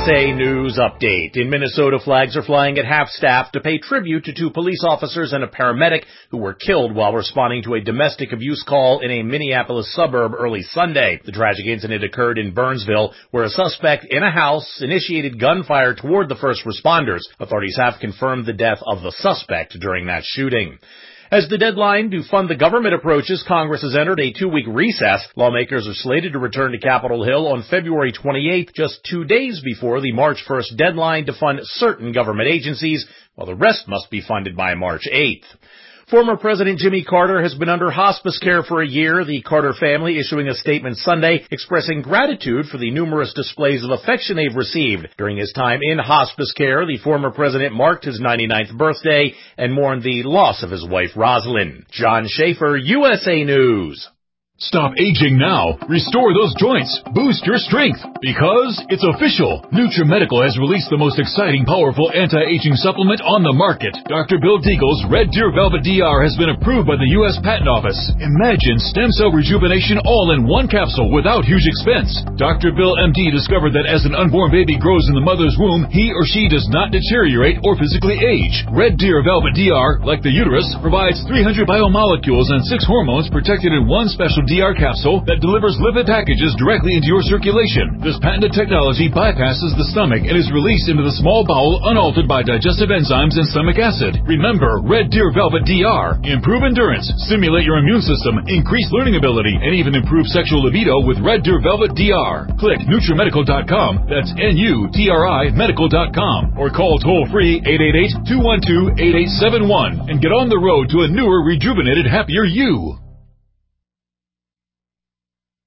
USA News Update. In Minnesota, flags are flying at half-staff to pay tribute to 2 police officers and a paramedic who were killed while responding to a domestic abuse call in a Minneapolis suburb early Sunday. The tragic incident occurred in Burnsville, where a suspect in a house initiated gunfire toward the first responders. Authorities have confirmed the death of the suspect during that shooting. As the deadline to fund the government approaches, Congress has entered a 2-week recess. Lawmakers are slated to return to Capitol Hill on February 28th, just 2 days before the March 1st deadline to fund certain government agencies, while the rest must be funded by March 8th. Former President Jimmy Carter has been under hospice care for a year, the Carter family issuing a statement Sunday expressing gratitude for the numerous displays of affection they've received. During his time in hospice care, the former president marked his 99th birthday and mourned the loss of his wife, Rosalind. John Schaefer, USA News. Stop aging now. Restore those joints. Boost your strength. Because it's official. NutriMedical has released the most exciting, powerful anti-aging supplement on the market. Dr. Bill Deagle's Red Deer Velvet DR has been approved by the U.S. Patent Office. Imagine stem cell rejuvenation all in one capsule without huge expense. Dr. Bill MD discovered that as an unborn baby grows in the mother's womb, he or she does not deteriorate or physically age. Red Deer Velvet DR, like the uterus, provides 300 biomolecules and 6 hormones protected in one special DR capsule that delivers lipid packages directly into your circulation. This patented technology bypasses the stomach and is released into the small bowel unaltered by digestive enzymes and stomach acid. Remember, Red Deer Velvet DR. Improve endurance, stimulate your immune system, increase learning ability, and even improve sexual libido with Red Deer Velvet DR. Click NutriMedical.com, that's N-U-T-R-I medical.com, or call toll-free 888-212-8871 and get on the road to a newer, rejuvenated, happier you.